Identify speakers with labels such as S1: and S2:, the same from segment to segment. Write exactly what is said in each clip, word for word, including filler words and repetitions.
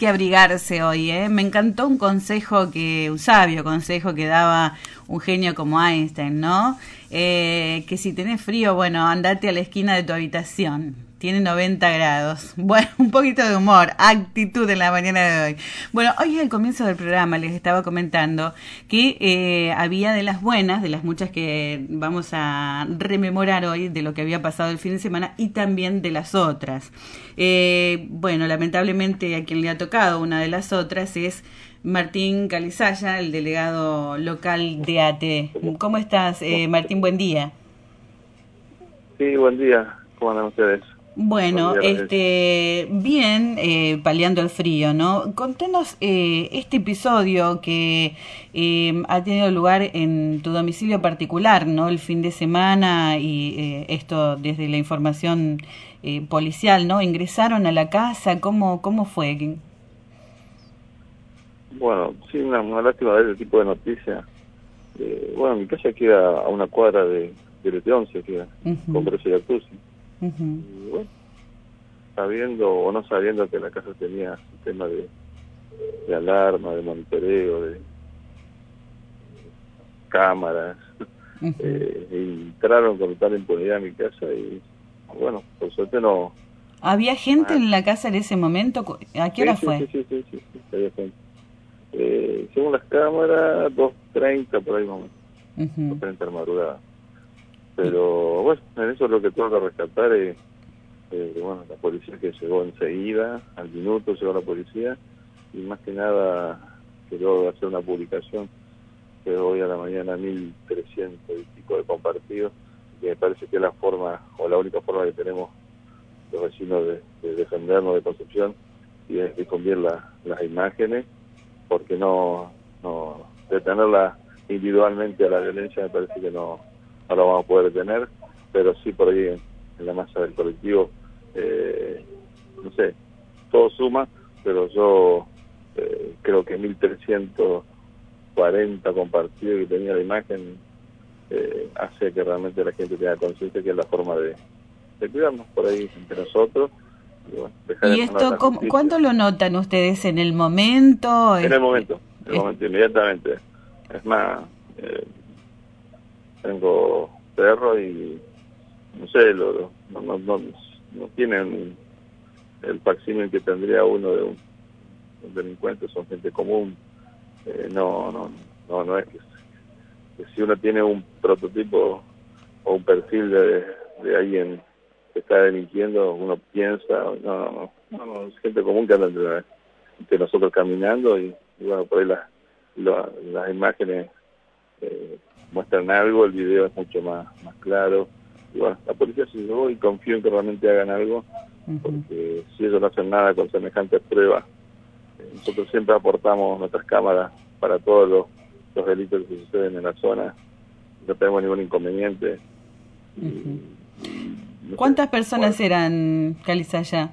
S1: que abrigarse hoy, ¿eh? Me encantó un consejo que, un sabio consejo que daba un genio como Einstein, ¿no? Eh, que si tenés frío, bueno, andate a la esquina de tu habitación. Tiene noventa grados. Bueno, un poquito de humor, actitud en la mañana de hoy. Bueno, hoy al comienzo del programa les estaba comentando que eh, había de las buenas, de las muchas que vamos a rememorar hoy, de lo que había pasado el fin de semana, y también de las otras. Eh, bueno, lamentablemente a quien le ha tocado una de las otras es Martín Calizaya, el delegado local de A T E. ¿Cómo estás, eh, Martín? Buen día.
S2: Sí, buen día. ¿Cómo andan ustedes?
S1: Bueno, este, bien, eh, paliando el frío, ¿no? Contanos eh, este episodio que eh, ha tenido lugar en tu domicilio particular, ¿no? El fin de semana y eh, esto desde la información eh, policial, ¿no? Ingresaron a la casa, ¿cómo, cómo fue?
S2: Bueno, sí, una, una lástima ver ese tipo de noticias. Eh, bueno, mi casa queda a una cuadra de, de T once, queda
S1: Uh-huh.
S2: con Brecha y Actusi.
S1: Uh-huh.
S2: Y bueno, sabiendo o no sabiendo que la casa tenía sistema de, de alarma, de monitoreo, de cámaras,
S1: Uh-huh.
S2: eh, y entraron con tal impunidad a mi casa y bueno, por suerte no.
S1: ¿Había gente
S2: Ah,
S1: en la casa en ese momento? ¿A qué
S2: sí,
S1: hora
S2: sí,
S1: fue?
S2: sí, sí, sí, sí, sí, había gente. Eh, según las cámaras, dos treinta por ahí más o menos.
S1: Uh-huh.
S2: dos treinta de la madrugada. Pero bueno, en eso lo que tengo que rescatar es, eh, bueno, la policía que llegó enseguida, al minuto llegó la policía, y más que nada quiero hacer una publicación que hoy a la mañana mil trescientos y pico de compartidos, que me parece que es la forma, o la única forma que tenemos los vecinos de, de defendernos de Concepción, y es difundir la, las imágenes, porque no, no detenerla individualmente a la violencia me parece que no, no lo vamos a poder detener, pero sí por ahí en, en la masa del colectivo, eh, no sé, todo suma, pero yo eh, creo que mil trescientos cuarenta compartidos que tenía la imagen eh, hace que realmente la gente tenga conciencia que es la forma de, de cuidarnos por ahí entre nosotros. Y, bueno, dejar
S1: ¿Y
S2: en manos de
S1: esto
S2: la
S1: cómo,
S2: justicia.
S1: cuándo lo notan ustedes? ¿En el momento?
S2: En el
S1: Este,
S2: momento, en el
S1: es,
S2: momento, inmediatamente. Es más, eh, tengo perro y no sé, lo, lo- no, no, no, no tienen el facsímil que tendría uno de un, un delincuente, son gente común. Eh, no, no, no, no es que, que si uno tiene un prototipo o un perfil de, de alguien que está delinquiendo, uno piensa, no, no, no, no, es gente común que anda entre, entre nosotros caminando y, y bueno, por ahí las, la, las imágenes eh, muestran algo, el video es mucho más, más claro. Y bueno, la policía se llevó y confío en que realmente hagan algo, porque uh-huh. si ellos no hacen nada con semejantes pruebas, eh, nosotros siempre aportamos nuestras cámaras para todos los, los delitos que suceden en la zona, no tenemos ningún inconveniente.
S1: Uh-huh.
S2: Y, y, no
S1: ¿Cuántas
S2: sé,
S1: personas
S2: bueno,
S1: eran, Calizaya?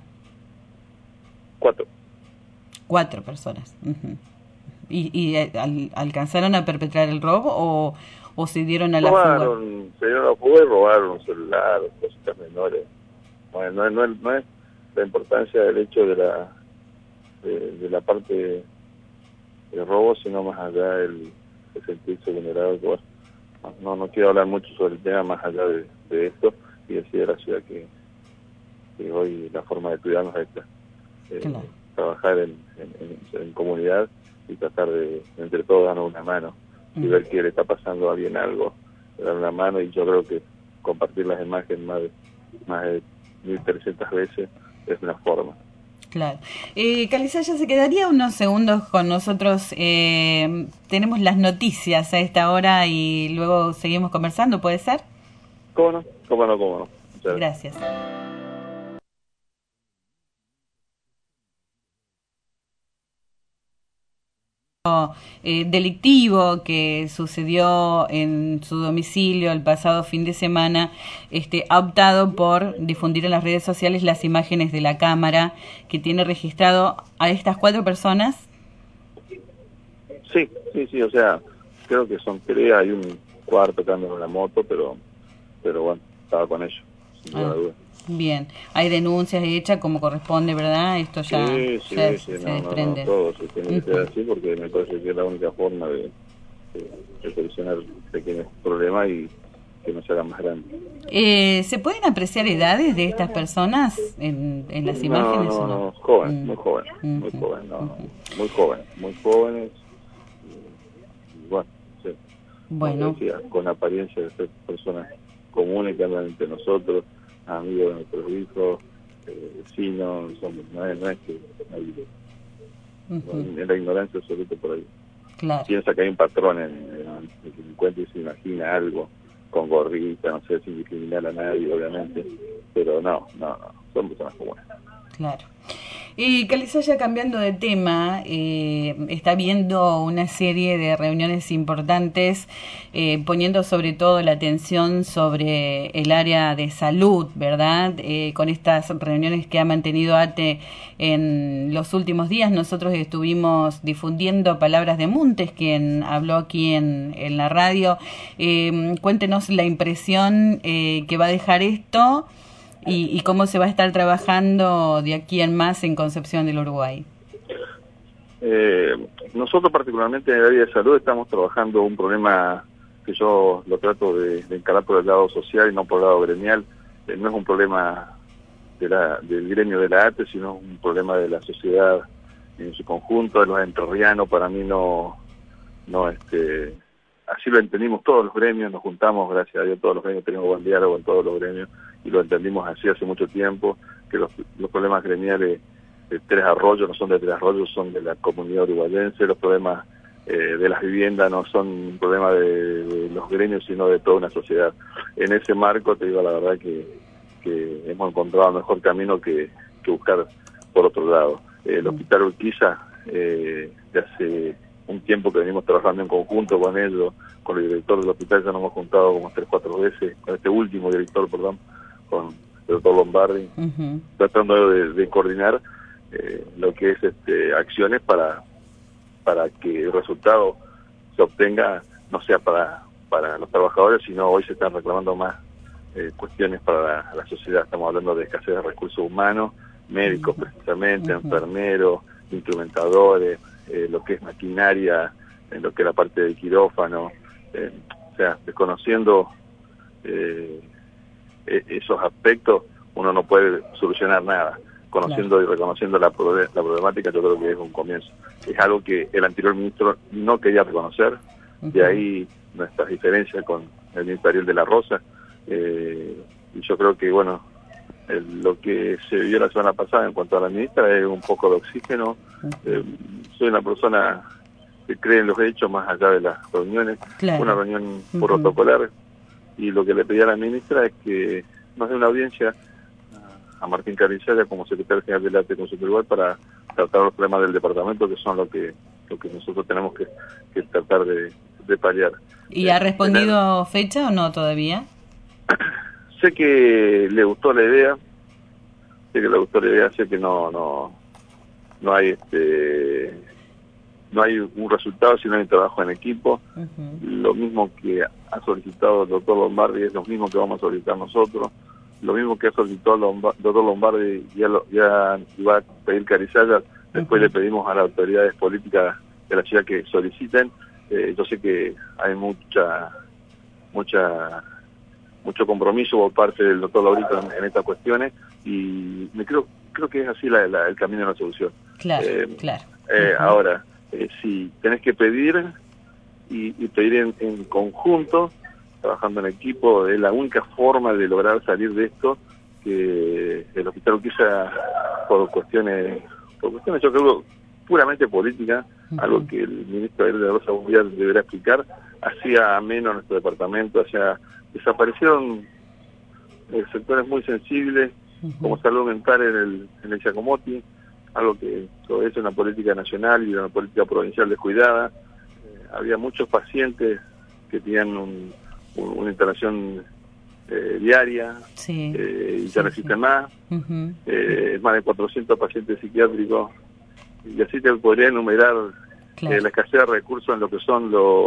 S2: Cuatro.
S1: Cuatro personas. Uh-huh. ¿Y, y al, alcanzaron a perpetrar el robo o, o se dieron a la
S2: robaron,
S1: fuga?
S2: se dieron a la fuga y robaron un celular, cositas menores. Bueno, no, no, no es la importancia del hecho de la de, de la parte de robo, sino más allá del de sentirse vulnerado. Bueno, no, no quiero hablar mucho sobre el tema más allá de, de esto y decir a la ciudad que, que hoy la forma de cuidarnos es esta. Eh, claro. Trabajar en, en, en, en comunidad y tratar de, entre todos, darnos una mano y ver que le está pasando a alguien algo, dar una mano. Y yo creo que compartir las imágenes más de, más de mil trescientas veces es una forma.
S1: Claro. Eh, Calizaya, se quedaría unos segundos con nosotros. Eh, tenemos las noticias a esta hora y luego seguimos conversando, ¿puede ser?
S2: ¿Cómo no? ¿Cómo no? ¿Cómo no? Muchas
S1: gracias. Eh, delictivo que sucedió en su domicilio el pasado fin de semana, este, ha optado por difundir en las redes sociales las imágenes de la cámara que tiene registrado a estas cuatro personas.
S2: Sí, sí, sí, o sea, creo que son tres, hay un cuarto que anda en la moto, pero pero bueno, estaba con ellos, sin ninguna
S1: ah.
S2: duda.
S1: Bien, hay denuncias hechas como corresponde, ¿verdad? Esto ya,
S2: sí, sí,
S1: ya
S2: sí,
S1: se
S2: no,
S1: desprende.
S2: No, no, todo se tiene que ser así porque me parece que es la única forma de, de, de solucionar pequeños problemas y que no se hagan más grandes.
S1: Eh, ¿Se pueden apreciar edades de estas personas en, en las
S2: No,
S1: imágenes
S2: no,
S1: o no?
S2: no, jóvenes,
S1: Mm.
S2: muy jóvenes, muy
S1: Uh-huh.
S2: jóvenes, no, no,
S1: Uh-huh.
S2: muy jóvenes, muy jóvenes. Y, y bueno, sí, como te
S1: Bueno,
S2: decía, con apariencia de ser personas comunes que andan entre nosotros, amigos de nuestros hijos, eh, vecinos, somos, no es, no es que hay,
S1: uh-huh.
S2: en la ignorancia absoluta por ahí.
S1: Claro.
S2: Piensa que hay un patrón en, en el que encuentra y se imagina algo con gorrita, no sé, sin discriminar a nadie, obviamente, pero no, no, no, son personas comunes.
S1: Claro. Y Calizaya, cambiando de tema, eh, está viendo una serie de reuniones importantes, eh, poniendo sobre todo la atención sobre el área de salud, ¿verdad? Eh, con estas reuniones que ha mantenido ATE en los últimos días, nosotros estuvimos difundiendo palabras de Muntes, quien habló aquí en, en la radio. Eh, cuéntenos la impresión eh, que va a dejar esto. Y, y cómo se va a estar trabajando de aquí en más en Concepción del Uruguay.
S2: Eh, nosotros particularmente en el área de salud estamos trabajando un problema que yo lo trato de, de encarar por el lado social y no por el lado gremial. Eh, no es un problema de la, del gremio de la ATE, sino un problema de la sociedad en su conjunto, de los entrerrianos. Para mí no, no este, así lo entendimos todos los gremios, nos juntamos, gracias a Dios todos los gremios, tenemos buen diálogo en todos los gremios y lo entendimos así hace mucho tiempo, que los, los problemas gremiales de Tres Arroyos no son de Tres Arroyos, son de la comunidad uruguayense, los problemas eh, de las viviendas no son un problema de, de los gremios, sino de toda una sociedad. En ese marco, te digo la verdad que, que hemos encontrado el mejor camino que, que buscar por otro lado. Eh, el Hospital Urquiza, eh, de hace un tiempo que venimos trabajando en conjunto con ellos, con el director del hospital, ya nos hemos juntado como tres, cuatro veces, con este último director, perdón, con el doctor Lombardi, uh-huh. tratando de, de coordinar eh, lo que es este, acciones para para que el resultado se obtenga, no sea para para los trabajadores, sino hoy se están reclamando más eh, cuestiones para la, la sociedad. Estamos hablando de escasez de recursos humanos, médicos uh-huh. precisamente, uh-huh. enfermeros, instrumentadores, eh, lo que es maquinaria, en lo que es la parte del quirófano, eh, o sea, desconociendo eh, esos aspectos, uno no puede solucionar nada. Conociendo claro. y reconociendo la, la problemática, yo creo que es un comienzo. Es algo que el anterior ministro no quería reconocer, uh-huh. de ahí nuestras diferencias con el ministro Ariel de la Rosa, eh, y yo creo que, bueno, el, lo que se vio la semana pasada en cuanto a la ministra es un poco de oxígeno. Uh-huh. eh, soy una persona que cree en los hechos más allá de las reuniones, claro. una reunión uh-huh. protocolar, y lo que le pedí a la ministra es que nos dé una audiencia a Martín Calizaya como secretario general del ATE Concepción Uruguay para tratar los problemas del departamento, que son lo que lo que nosotros tenemos que, que tratar de, de paliar.
S1: ¿Y eh, ha respondido tener... fecha o no todavía?
S2: Sé que le gustó la idea, sé que le gustó la idea, sé que no no no hay este no hay un resultado si no hay trabajo en equipo. Uh-huh. Lo mismo que ha solicitado el doctor Lombardi es lo mismo que vamos a solicitar nosotros. Lo mismo que ha solicitado el doctor Lombardi, ya, lo, ya iba a pedir Calizaya, después uh-huh. le pedimos a las autoridades políticas de la ciudad que soliciten. Eh, yo sé que hay mucha, mucha, mucho compromiso por parte del doctor Laurito en, en estas cuestiones, y me creo, creo que es así la, la, el camino de la solución.
S1: Claro, eh, claro.
S2: Eh, uh-huh. Ahora, eh, si tenés que pedir y, y pedir en, en conjunto, trabajando en equipo, es la única forma de lograr salir de esto, que el hospital Urquiza, por cuestiones, por cuestiones yo creo puramente políticas, uh-huh. algo que el ministro de la Rosa Mundial deberá explicar, hacía menos nuestro departamento, hacía, desaparecieron eh, sectores muy sensibles, uh-huh. como salud mental en el, en el Giacomotti, algo que es una política nacional y una política provincial descuidada. Eh, había muchos pacientes que tenían un una internación eh, diaria,
S1: sí,
S2: eh, y
S1: sí,
S2: ya no existen
S1: sí.
S2: más, uh-huh. eh, más de cuatrocientos pacientes psiquiátricos, y así te podría enumerar claro. eh, la escasez de recursos en lo que son los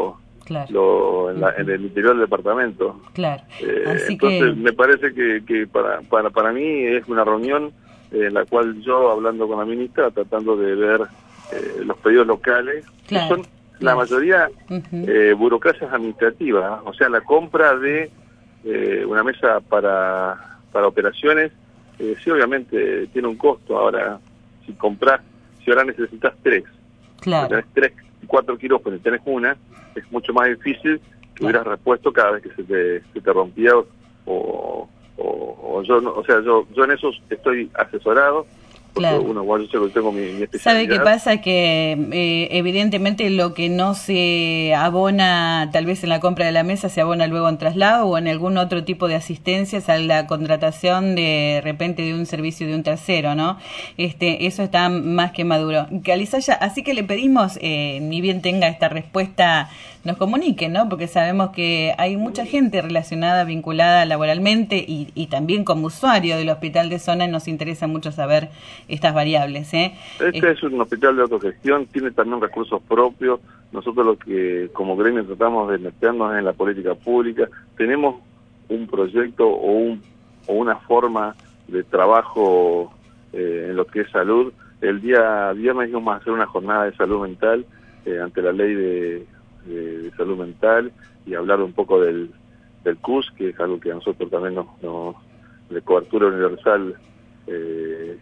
S1: claro.
S2: lo, en, la,
S1: Uh-huh.
S2: en el interior del departamento.
S1: Claro.
S2: Eh,
S1: Así
S2: entonces
S1: que...
S2: me parece que, que para, para, para mí es una reunión en la cual yo, hablando con la ministra, tratando de ver eh, los pedidos locales,
S1: claro,
S2: que son la
S1: claro.
S2: mayoría
S1: Uh-huh.
S2: eh, burocracias administrativas, o sea, la compra de eh, una mesa para, para operaciones, eh, sí, obviamente tiene un costo. Ahora, si compras, si ahora necesitas tres,
S1: claro.
S2: si tenés tres, cuatro quirófanos y tenés una, es mucho más difícil que
S1: claro.
S2: hubieras repuesto cada vez que se te, se te rompía o, o, o yo, no, o sea, yo, yo en eso estoy asesorado. Porque
S1: claro.
S2: uno, bueno, yo tengo mi, mi especialidad.
S1: ¿Sabe qué pasa? Que eh, evidentemente lo que no se abona tal vez en la compra de la mesa se abona luego en traslado o en algún otro tipo de asistencias a la contratación de, de repente de un servicio de un tercero, ¿no? Este, eso está más que maduro. Calizaya, así que le pedimos, eh, ni bien tenga esta respuesta, nos comunique, ¿no? Porque sabemos que hay mucha gente relacionada, vinculada laboralmente y, y también como usuario del hospital de zona, y nos interesa mucho saber estas variables, ¿eh?
S2: Este es un hospital de autogestión, tiene también recursos propios. Nosotros lo que como gremio tratamos de meternos en la política pública. Tenemos un proyecto o, un, o una forma de trabajo eh, en lo que es salud. El día viernes íbamos a hacer una jornada de salud mental eh, ante la ley de, de, de salud mental y hablar un poco del, del C U S, que es algo que a nosotros también nos, nos de cobertura universal eh,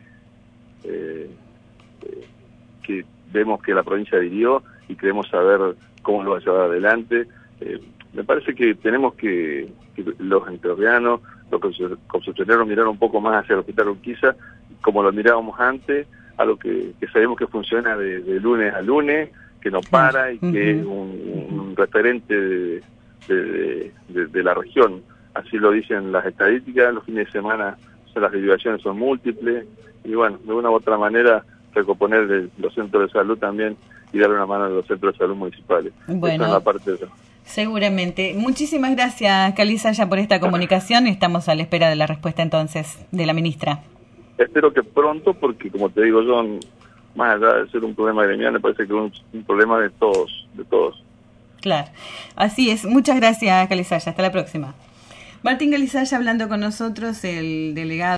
S2: Eh, eh, que vemos que la provincia adhirió y queremos saber cómo lo va a llevar adelante. Eh, me parece que tenemos que, que los entrerrianos, los concesionarios, mirar un poco más hacia el hospital Urquiza, como lo mirábamos antes, algo que, que sabemos que funciona de, de lunes a lunes, que no para y que uh-huh. es un, un referente de, de, de, de la región. Así lo dicen las estadísticas. Los fines de semana las derivaciones son múltiples. Y bueno, de una u otra manera, recomponer el, los centros de salud también y darle una mano a los centros de salud municipales.
S1: Bueno,
S2: esa es la parte de eso.
S1: Seguramente. Muchísimas gracias, Calizaya, por esta comunicación. Estamos a la espera de la respuesta entonces de la ministra.
S2: Espero que pronto, porque como te digo yo, más allá de ser un problema gremial, me parece que es un, un problema de todos, de todos.
S1: Claro, así es. Muchas gracias, Calizaya. Hasta la próxima. Martín Calizaya hablando con nosotros, el delegado.